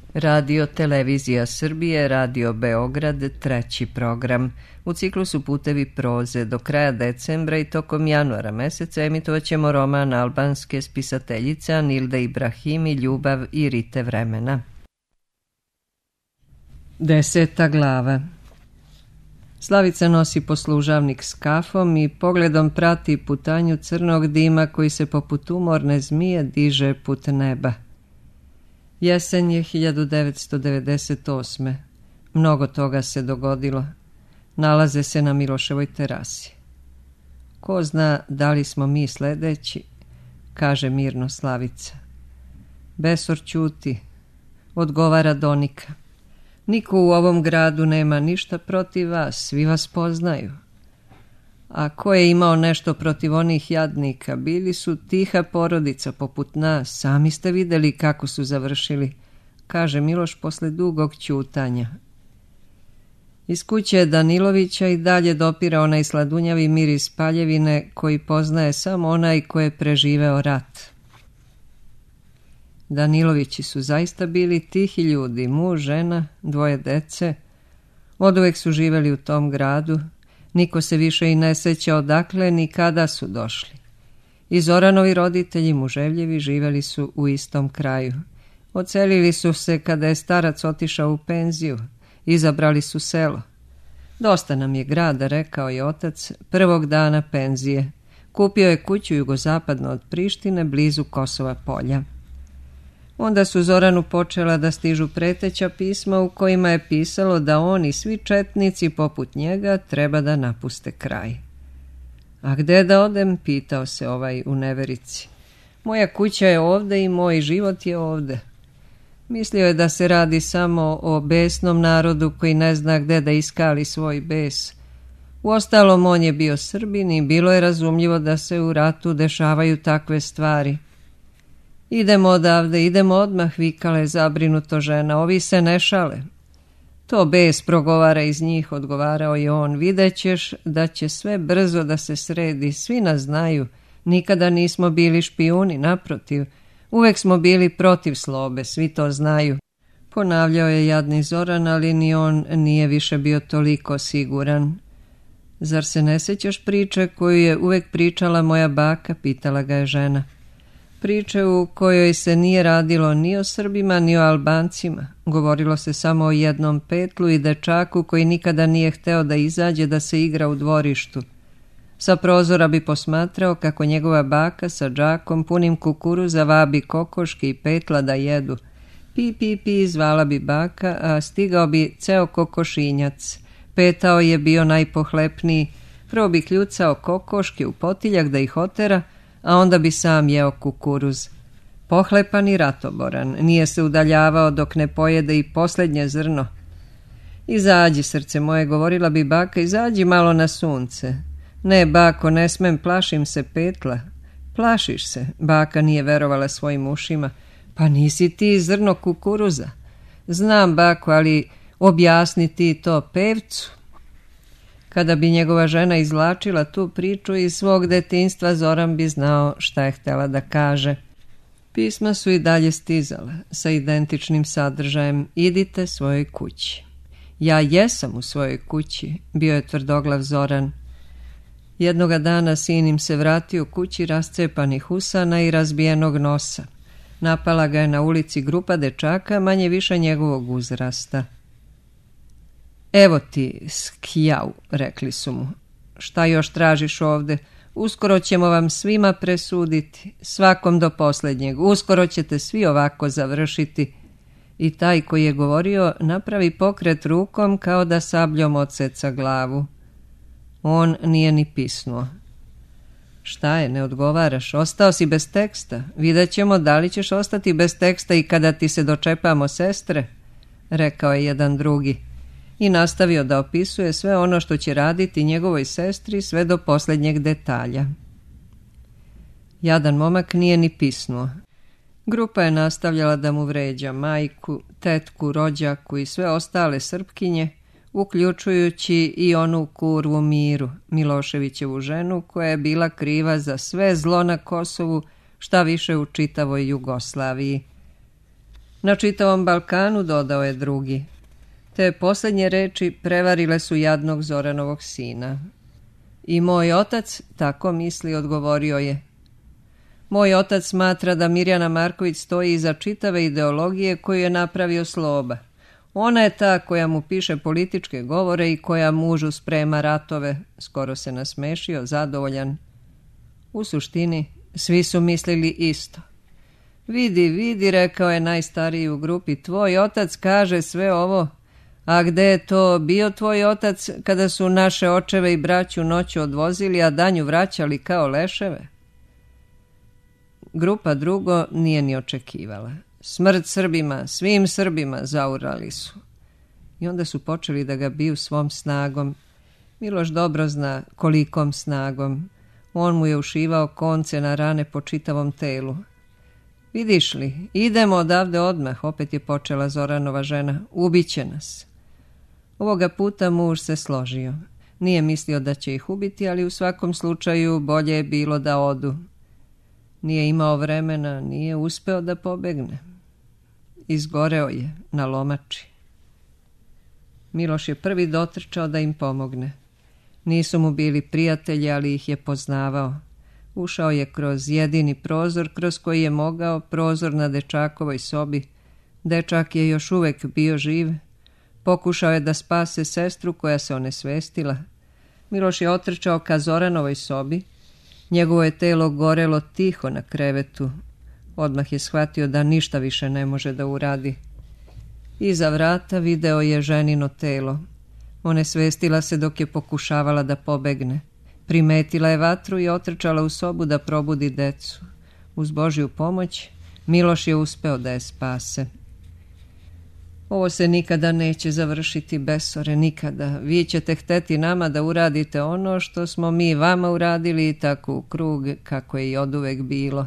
Radio Televizija Srbije, Radio Beograd, treći program. U ciklusu Putevi proze do kraja decembra i tokom januara meseca emitovat ćemo roman albanske spisateljice Anilde Ibrahimi Ljubav i rite vremena. 10. glava. Slavica nosi poslužavnik s kafom i pogledom prati putanju crnog dima koji se poput umorne zmije diže put neba. Jesen je 1998. Mnogo toga se dogodilo. Nalaze se na Miloševoj terasi. Ko zna da li smo mi sledeći, kaže mirno Slavica. Besor ćuti, odgovara Donika. Niko u ovom gradu nema ništa protiv vas, svi vas poznaju. A ko je imao nešto protiv onih jadnika? Bili su tiha porodica poput nas, sami ste videli kako su završili, kaže Miloš posle dugog ćutanja. Iz kuće Danilovića i dalje dopire onaj sladunjavi miris paljevine koji poznaje samo onaj ko je preživeo rat. Danilovići su zaista bili tihi ljudi, muž, žena, dvoje dece. Oduvek su živeli u tom gradu. Niko se više i ne seća odakle ni kada su došli. I Zoranovi roditelji muževljevi živeli su u istom kraju. Odselili su se kada je starac otišao u penziju. Izabrali su selo. Dosta nam je grada, rekao je otac, prvog dana penzije. Kupio je kuću jugozapadno od Prištine, blizu Kosova polja. Onda su Zoranu počela da stižu preteća pisma u kojima je pisalo da on i svi četnici poput njega treba da napuste kraj. A gde da odem, pitao se ovaj u neverici. Moja kuća je ovde i moj život je ovde. Mislio je da se radi samo o besnom narodu koji ne zna gde da iskali svoj bes. Uostalom, on je bio Srbin i bilo je razumljivo da se u ratu dešavaju takve stvari. Idemo odavde, idemo odmah, vikala je zabrinuto žena, ovi se ne šale. To bes progovara iz njih, odgovarao je on, videćeš da će sve brzo da se sredi, svi nas znaju, nikada nismo bili špijuni, naprotiv, uvek smo bili protiv Slobe, svi to znaju. Ponavljao je jadni Zoran, ali ni on nije više bio toliko siguran. Zar se ne sećaš priče koju je uvek pričala moja baka, pitala ga je žena. Priče u kojoj se nije radilo ni o Srbima ni o Albancima. Govorilo se samo o jednom petlu i dečaku koji nikada nije hteo da izađe da se igra u dvorištu. Sa prozora bi posmatrao kako njegova baka sa džakom punim kukuruza vabi kokoške i petla da jedu. Pi, pi, pi, zvala bi baka, a stigao bi ceo kokošinjac. Petao je bio najpohlepniji. Prvo bi kljucao kokoške u potiljak da ih otera, a onda bi sam jeo kukuruz. Pohlepan i ratoboran, nije se udaljavao dok ne pojede i posljednje zrno. Izađi, srce moje, govorila bi baka, izađi malo na sunce. Ne, bako, ne smem, plašim se petla. Plašiš se, baka nije verovala svojim ušima. Pa nisi ti zrno kukuruza. Znam, bako, ali objasni ti to pevcu. Kada bi njegova žena izvlačila tu priču iz svog detinjstva, Zoran bi znao šta je htjela da kaže. Pisma su i dalje stizala, sa identičnim sadržajem, idite svojoj kući. Ja jesam u svojoj kući, bio je tvrdoglav Zoran. Jednoga dana sin im se vratio kući rascepanih usana i razbijenog nosa. Napala ga je na ulici grupa dečaka, manje više njegovog uzrasta. Evo ti, skjau, rekli su mu. Šta još tražiš ovde? Uskoro ćemo vam svima presuditi, svakom do posljednjeg. Uskoro ćete svi ovako završiti. I taj koji je govorio napravi pokret rukom kao da sabljom odseca glavu. On nije ni pisnuo. Šta je, ne odgovaraš? Ostao si bez teksta. Vidjet ćemo da li ćeš ostati bez teksta i kada ti se dočepamo sestre, rekao je jedan drugi. I nastavio da opisuje sve ono što će raditi njegovoj sestri sve do posljednjeg detalja. Jadan momak nije ni pisnuo. Grupa je nastavljala da mu vređa majku, tetku, rođaku i sve ostale Srpkinje, uključujući i onu kurvu Miru, Miloševićevu ženu koja je bila kriva za sve zlo na Kosovu, šta više u čitavoj Jugoslaviji. Na čitavom Balkanu, dodao je drugi. Te posljednje reči prevarile su jadnog Zoranovog sina. I moj otac tako misli, odgovorio je. Moj otac smatra da Mirjana Marković stoji iza čitave ideologije koju je napravio Sloba. Ona je ta koja mu piše političke govore i koja mužu sprema ratove. Skoro se nasmešio, zadovoljan. U suštini, svi su mislili isto. Vidi, vidi, rekao je najstariji u grupi, tvoj otac kaže sve ovo. A gde je to bio tvoj otac kada su naše očeve i braću noću odvozili, a danju vraćali kao leševe? Grupa drugo nije ni očekivala. Smrt Srbima, svim Srbima, zaurali su. I onda su počeli da ga biju svom snagom. Miloš dobro zna kolikom snagom. On mu je ušivao konce na rane po čitavom telu. Vidiš li, idemo odavde odmah, opet je počela Zoranova žena. Ubiće nas. Ovoga puta muž se složio. Nije mislio da će ih ubiti, ali u svakom slučaju bolje je bilo da odu. Nije imao vremena, nije uspeo da pobegne. Izgoreo je na lomači. Miloš je prvi dotrčao da im pomogne. Nisu mu bili prijatelji, ali ih je poznavao. Ušao je kroz jedini prozor kroz koji je mogao, prozor na dečakovoj sobi. Dečak je još uvek bio živ. Pokušao je da spase sestru koja se onesvestila. Miloš je otrčao ka Zoranovoj sobi. Njegovo je telo gorelo tiho na krevetu. Odmah je shvatio da ništa više ne može da uradi. Iza vrata video je ženino telo. Onesvestila se dok je pokušavala da pobegne. Primetila je vatru i otrčala u sobu da probudi decu. Uz Božju pomoć Miloš je uspeo da je spase. Ovo se nikada neće završiti, besore, nikada. Vi ćete hteti nama da uradite ono što smo mi vama uradili i tako u krug kako je i oduvek bilo.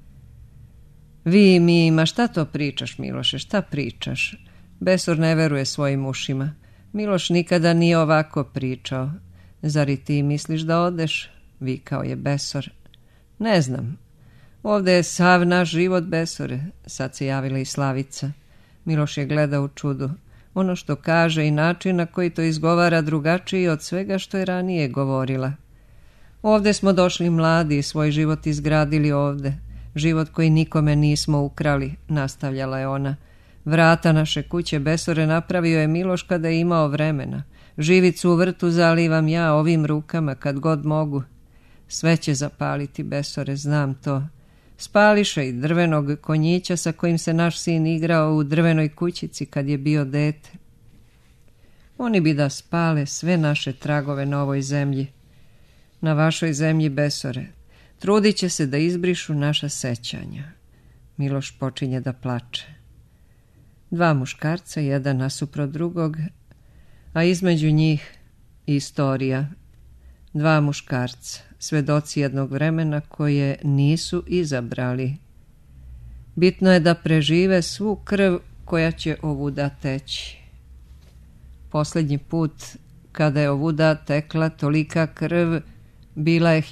Vi i mi, ma šta to pričaš, Miloše, šta pričaš? Besor ne veruje svojim ušima. Miloš nikada nije ovako pričao. Zar i ti misliš da odeš? Vikao je Besor. Ne znam. Ovde je sav naš život, Besore. Sad se javila i Slavica. Miloš je gledao u čudu. Ono što kaže i način na koji to izgovara drugačiji od svega što je ranije govorila. Ovde smo došli mladi i svoj život izgradili ovde. Život koji nikome nismo ukrali, nastavljala je ona. Vrata naše kuće, Besore, napravio je Miloš kada je imao vremena. Živicu u vrtu zalivam ja ovim rukama kad god mogu. Sve će zapaliti, Besore, znam to. Spališe i drvenog konjića sa kojim se naš sin igrao u drvenoj kućici kad je bio dete. Oni bi da spale sve naše tragove na ovoj zemlji. Na vašoj zemlji, Besore. Trudit će se da izbrišu naša sećanja. Miloš počinje da plače. Dva muškarca, jedan nasuprot drugog, a između njih istorija. Dva muškarca, svedoci jednog vremena koje nisu izabrali. Bitno je da prežive svu krv koja će ovuda teći. Posljednji put kada je ovuda tekla tolika krv bila je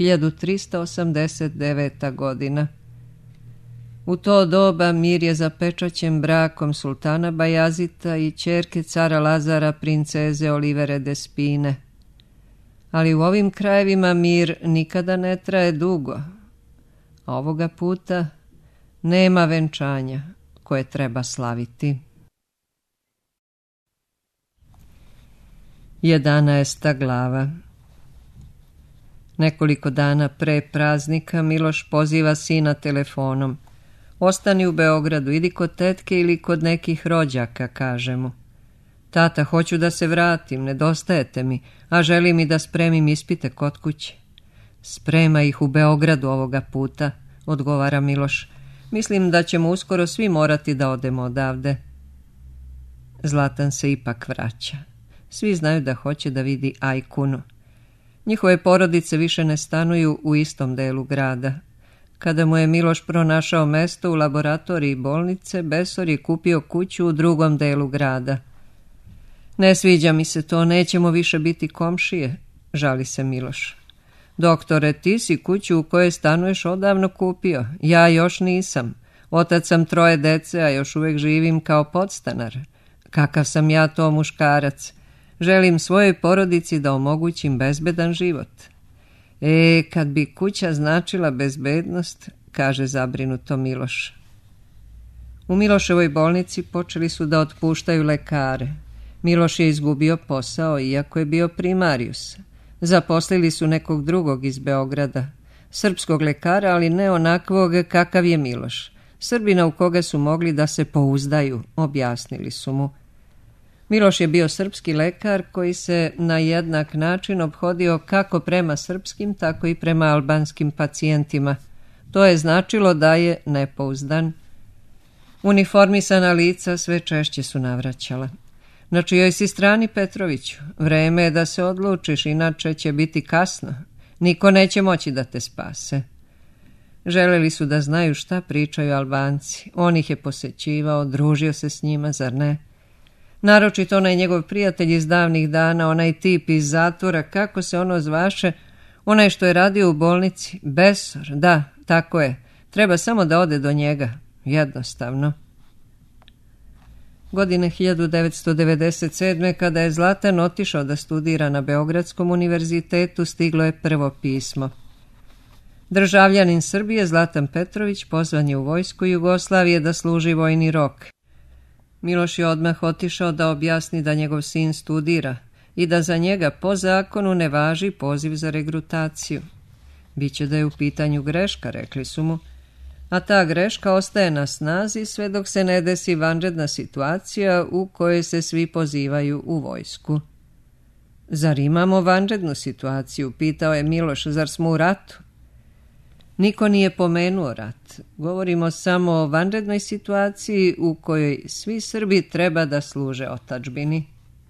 1389. godina. U to doba mir je zapečaćen brakom sultana Bajazita i ćerke cara Lazara, princeze Olivere d'Espine. Ali u ovim krajevima mir nikada ne traje dugo. A ovoga puta nema venčanja koje treba slaviti. 11. glava. Nekoliko dana pre praznika Miloš poziva sina telefonom. Ostani u Beogradu, idi kod tetke ili kod nekih rođaka, kaže mu. Tata, hoću da se vratim, nedostajete mi, a želim i da spremim ispite kod kuće. Sprema ih u Beogradu ovoga puta, odgovara Miloš. Mislim da ćemo uskoro svi morati da odemo odavde. Zlatan se ipak vraća. Svi znaju da hoće da vidi Ajkunu. Njihove porodice više ne stanuju u istom delu grada. Kada mu je Miloš pronašao mesto u laboratoriji bolnice, Besor je kupio kuću u drugom delu grada. Ne sviđa mi se to, nećemo više biti komšije, žali se Miloš. Doktore, ti si kuću u kojoj stanuješ odavno kupio, ja još nisam. Otac sam 3 dece, a još uvijek živim kao podstanar. Kakav sam ja to muškarac? Želim svojoj porodici da omogućim bezbedan život. Kad bi kuća značila bezbednost, kaže zabrinuto Miloš. U Miloševoj bolnici počeli su da otpuštaju lekare. Miloš je izgubio posao, iako je bio primarius. Zaposlili su nekog drugog iz Beograda, srpskog lekara, ali ne onakvog kakav je Miloš. Srbina u koga su mogli da se pouzdaju, objasnili su mu. Miloš je bio srpski lekar koji se na jednak način ophodio kako prema srpskim, tako i prema albanskim pacijentima. To je značilo da je nepouzdan. Uniformisana lica sve češće su navraćala. Na čijoj si strani, Petroviću? Vreme je da se odlučiš, inače će biti kasno. Niko neće moći da te spase. Želeli su da znaju šta pričaju Albanci. On ih je posećivao, družio se s njima, zar ne? Naročito onaj njegov prijatelj iz davnih dana, onaj tip iz zatvora, kako se ono zvaše, onaj što je radio u bolnici, Besor, da, tako je, treba samo da ode do njega, jednostavno. Godine 1997. kada je Zlatan otišao da studira na Beogradskom univerzitetu, stiglo je prvo pismo. Državljanin Srbije Zlatan Petrović pozvan je u vojsku Jugoslavije da služi vojni rok. Miloš je odmah otišao da objasni da njegov sin studira i da za njega po zakonu ne važi poziv za regrutaciju. Biće da je u pitanju greška, rekli su mu, a ta greška ostaje na snazi sve dok se ne desi vanredna situacija u kojoj se svi pozivaju u vojsku. Zar imamo vanrednu situaciju, pitao je Miloš, zar smo u ratu? Niko nije pomenuo rat. Govorimo samo o vanrednoj situaciji u kojoj svi Srbi treba da služe otadžbini.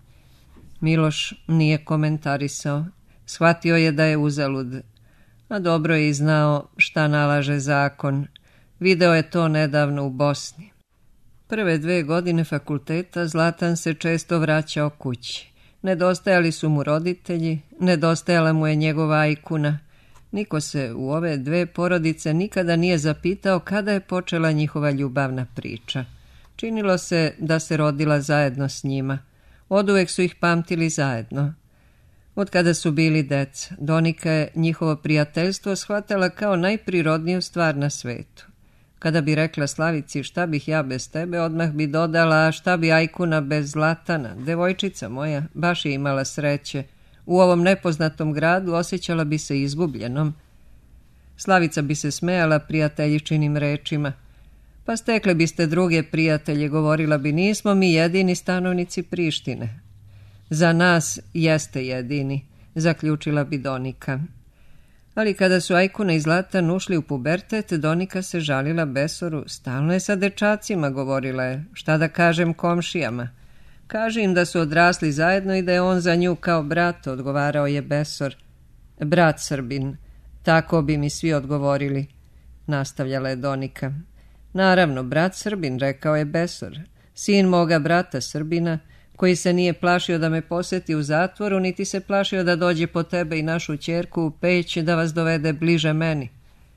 Miloš nije komentarisao. Shvatio je da je uzalud. A dobro je i znao šta nalaže zakon. Video je to nedavno u Bosni. Prve 2 godine fakulteta Zlatan se često vraćao kući. Nedostajali su mu roditelji, nedostajala mu je njegova ajkuna. Niko se u ove 2 porodice nikada nije zapitao kada je počela njihova ljubavna priča. Činilo se da se rodila zajedno s njima. Oduvek su ih pamtili zajedno. Od kada su bili deca, Donika je njihovo prijateljstvo shvatala kao najprirodniju stvar na svetu. Kada bi rekla Slavici šta bih ja bez tebe, odmah bi dodala šta bi ajkuna bez Zlatana. Devojčica moja baš je imala sreće. U ovom nepoznatom gradu osjećala bi se izgubljenom. Slavica bi se smejala prijateljičinim rečima. Pa stekle biste druge prijatelje, govorila bi, nismo mi jedini stanovnici Prištine. Za nas jeste jedini, zaključila bi Donika. Ali kada su Ajkuna i Zlatan ušli u pubertet, Donika se žalila Besoru. Stalno je sa dečacima, govorila je. Šta da kažem komšijama? Kaži im da su odrasli zajedno i da je on za nju kao brat, odgovarao je Besor. Brat Srbin, tako bi mi svi odgovorili, nastavljala je Donika. Naravno, brat Srbin, rekao je Besor, sin moga brata Srbina, koji se nije plašio da me poseti u zatvoru, niti se plašio da dođe po tebe i našu ćerku u Peć da vas dovede bliže meni.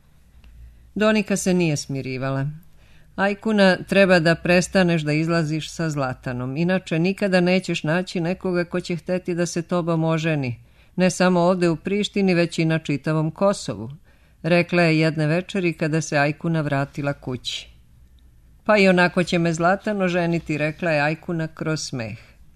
Donika se nije smirivala. Ajkuna, treba da prestaneš da izlaziš sa Zlatanom, inače nikada nećeš naći nekoga ko će hteti da se tobom oženi, ne samo ovde u Prištini, već i na čitavom Kosovu, rekla je jedne večeri kada se Ajkuna vratila kući. Pa i onako će me Zlatan oženiti, rekla je Ajkuna kroz smeh.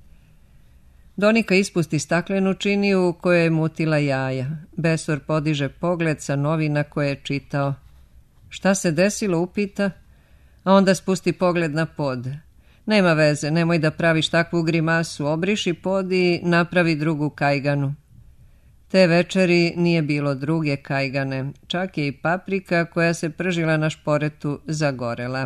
Donika ispusti staklenu činiju u kojoj je mutila jaja. Besor podiže pogled sa novina koje je čitao. Šta se desilo, upita, a onda spusti pogled na pod. Nema veze, nemoj da praviš takvu grimasu, obriši pod i napravi drugu kajganu. Te večeri nije bilo druge kajgane, čak je i paprika koja se pržila na šporetu zagorela.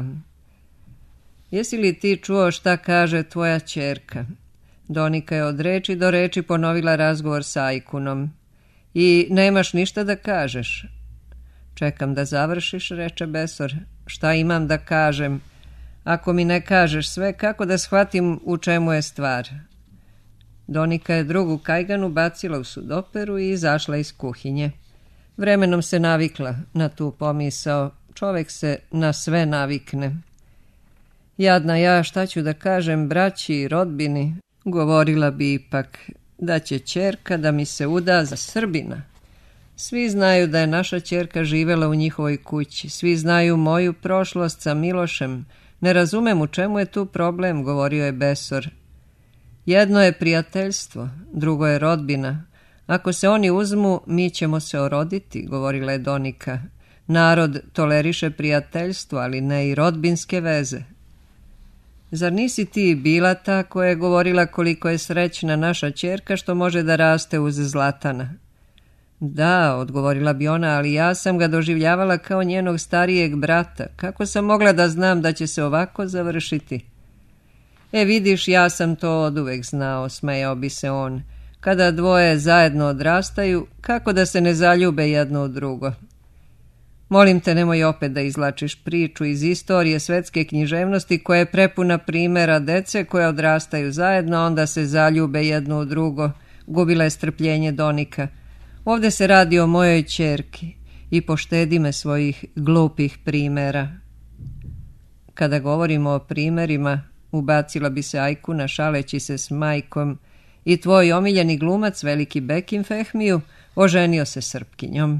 Jesi li ti čuo šta kaže tvoja ćerka? Donika je od reči do reči ponovila razgovor sa Ajkunom. I nemaš ništa da kažeš? Čekam da završiš, reče Besor. Šta imam da kažem? Ako mi ne kažeš sve, kako da shvatim u čemu je stvar? Donika je drugu kajganu bacila u sudoperu i izašla iz kuhinje. Vremenom se navikla na tu pomisao. čovek se na sve navikne. Jadna ja, šta ću da kažem braći i rodbini, govorila bi ipak da će ćerka da mi se uda za Srbina. Svi znaju da je naša ćerka živela u njihovoj kući, svi znaju moju prošlost sa Milošem. Ne razumem u čemu je tu problem, govorio je Besor. Jedno je prijateljstvo, drugo je rodbina. Ako se oni uzmu, mi ćemo se oroditi, govorila je Donika. Narod toleriše prijateljstvo, ali ne i rodbinske veze. Zar nisi ti bila ta koja je govorila koliko je srećna naša ćerka što može da raste uz Zlatana? Da, odgovorila bi ona, ali ja sam ga doživljavala kao njenog starijeg brata. Kako sam mogla da znam da će se ovako završiti? Vidiš, ja sam to oduvek znao, smejao bi se on. Kada dvoje zajedno odrastaju, kako da se ne zaljube jedno u drugo? Molim te, nemoj opet da izvlačiš priču iz istorije svetske književnosti koja je prepuna primjera dece koje odrastaju zajedno, onda se zaljube jedno u drugo. Gubila je strpljenje Donika. Ovdje se radi o mojoj ćerki i poštedi me svojih glupih primjera. Kada govorimo o primjerima, ubacila bi se Ajkuna šaleći se s majkom, i tvoj omiljeni glumac, veliki Bekim Fehmiju, oženio se Srpkinjom.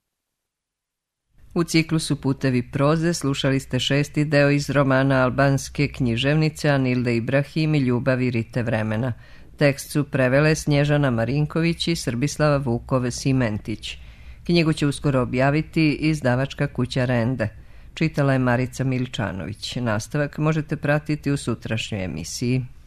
U ciklusu Putevi proze slušali ste 6. deo iz romana albanske književnice Anilde Ibrahim i Ljubavi Rite vremena. Tekst su prevele Snježana Marinković i Srbislava Vukov-Simentić. Knjigu će uskoro objaviti izdavačka kuća Rende. Čitala je Marica Milčanović. Nastavak možete pratiti u sutrašnjoj emisiji.